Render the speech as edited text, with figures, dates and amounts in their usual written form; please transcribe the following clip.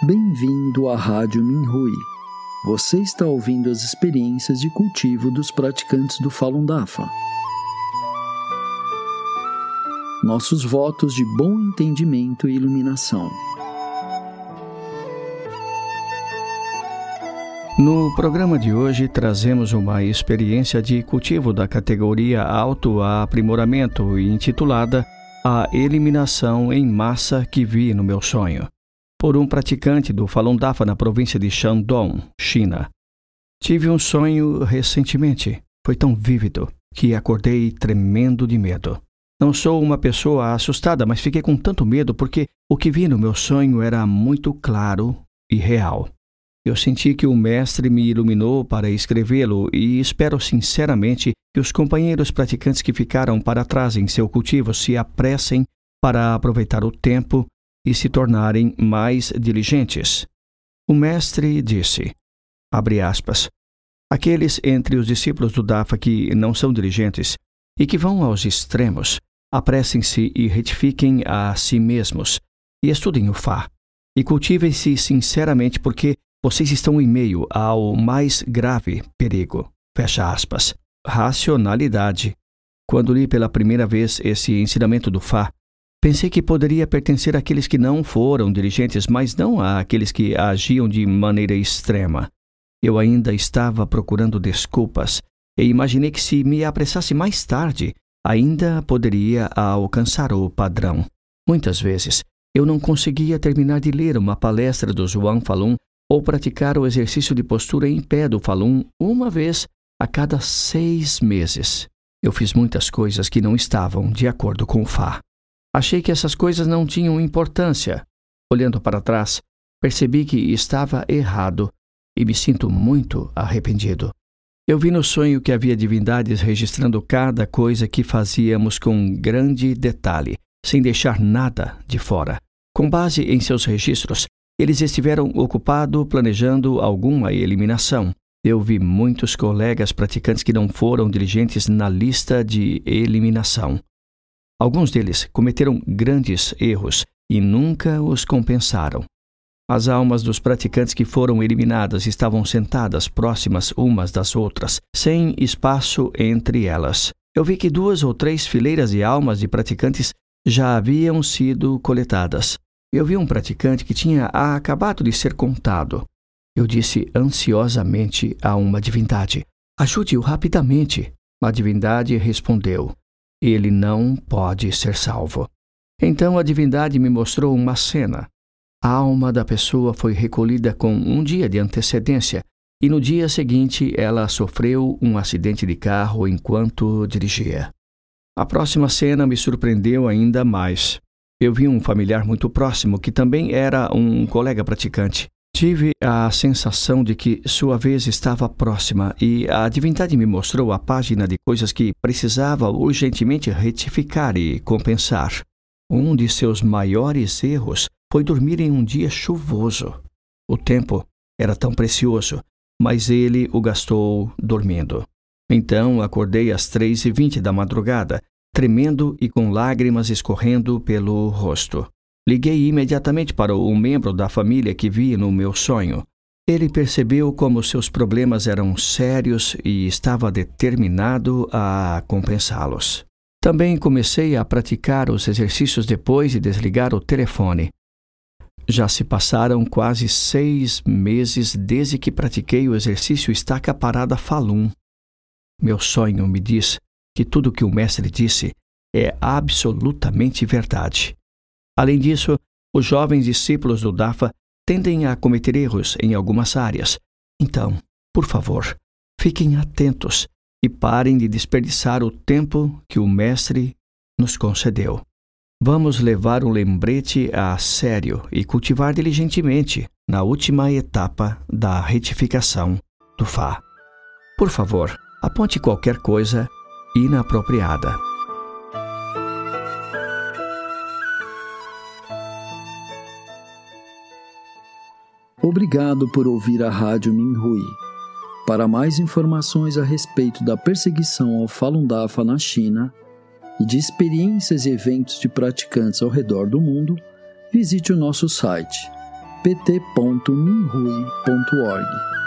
Bem-vindo à Rádio Minhui. Você está ouvindo as experiências de cultivo dos praticantes do Falun Dafa. Nossos votos de bom entendimento e iluminação. No programa de hoje, trazemos uma experiência de cultivo da categoria Autoaprimoramento intitulada A Eliminação em Massa que Vi no Meu Sonho, por um praticante do Falun Dafa na província de Shandong, China. Tive um sonho recentemente. Foi tão vívido que acordei tremendo de medo. Não sou uma pessoa assustada, mas fiquei com tanto medo porque o que vi no meu sonho era muito claro e real. Eu senti que o Mestre me iluminou para escrevê-lo e espero sinceramente que os companheiros praticantes que ficaram para trás em seu cultivo se apressem para aproveitar o tempo e se tornarem mais diligentes. O Mestre disse, abre aspas, aqueles entre os discípulos do Dafa que não são diligentes e que vão aos extremos, apressem-se e retifiquem a si mesmos, e estudem o Fá, e cultivem-se sinceramente porque vocês estão em meio ao mais grave perigo. Fecha aspas. Racionalidade. Quando li pela primeira vez esse ensinamento do Fá, pensei que poderia pertencer àqueles que não foram diligentes, mas não àqueles que agiam de maneira extrema. Eu ainda estava procurando desculpas e imaginei que se me apressasse mais tarde, ainda poderia alcançar o padrão. Muitas vezes, eu não conseguia terminar de ler uma palestra do Zhuang Falun ou praticar o exercício de postura em pé do Falun uma vez a cada 6 meses. Eu fiz muitas coisas que não estavam de acordo com o Fá. Achei que essas coisas não tinham importância. Olhando para trás, percebi que estava errado e me sinto muito arrependido. Eu vi no sonho que havia divindades registrando cada coisa que fazíamos com grande detalhe, sem deixar nada de fora. Com base em seus registros, eles estiveram ocupados planejando alguma eliminação. Eu vi muitos colegas praticantes que não foram diligentes na lista de eliminação. Alguns deles cometeram grandes erros e nunca os compensaram. As almas dos praticantes que foram eliminadas estavam sentadas próximas umas das outras, sem espaço entre elas. Eu vi que 2 ou 3 fileiras de almas de praticantes já haviam sido coletadas. Eu vi um praticante que tinha acabado de ser contado. Eu disse ansiosamente a uma divindade, ajude-o rapidamente. A divindade respondeu, ele não pode ser salvo. Então a divindade me mostrou uma cena. A alma da pessoa foi recolhida com um dia de antecedência e no dia seguinte ela sofreu um acidente de carro enquanto dirigia. A próxima cena me surpreendeu ainda mais. Eu vi um familiar muito próximo que também era um colega praticante. Tive a sensação de que sua vez estava próxima e a divindade me mostrou a página de coisas que precisava urgentemente retificar e compensar. Um de seus maiores erros foi dormir em um dia chuvoso. O tempo era tão precioso, mas ele o gastou dormindo. Então acordei às 3h20 da madrugada, tremendo e com lágrimas escorrendo pelo rosto. Liguei imediatamente para um membro da família que vi no meu sonho. Ele percebeu como seus problemas eram sérios e estava determinado a compensá-los. Também comecei a praticar os exercícios depois de desligar o telefone. Já se passaram quase 6 meses desde que pratiquei o exercício estaca parada Falun. Meu sonho me diz que tudo o que o Mestre disse é absolutamente verdade. Além disso, os jovens discípulos do Dafa tendem a cometer erros em algumas áreas. Então, por favor, fiquem atentos e parem de desperdiçar o tempo que o Mestre nos concedeu. Vamos levar o lembrete a sério e cultivar diligentemente na última etapa da retificação do Fá. Por favor, aponte qualquer coisa inapropriada. Obrigado por ouvir a Rádio Minhui. Para mais informações a respeito da perseguição ao Falun Dafa na China e de experiências e eventos de praticantes ao redor do mundo, visite o nosso site pt.minhui.org.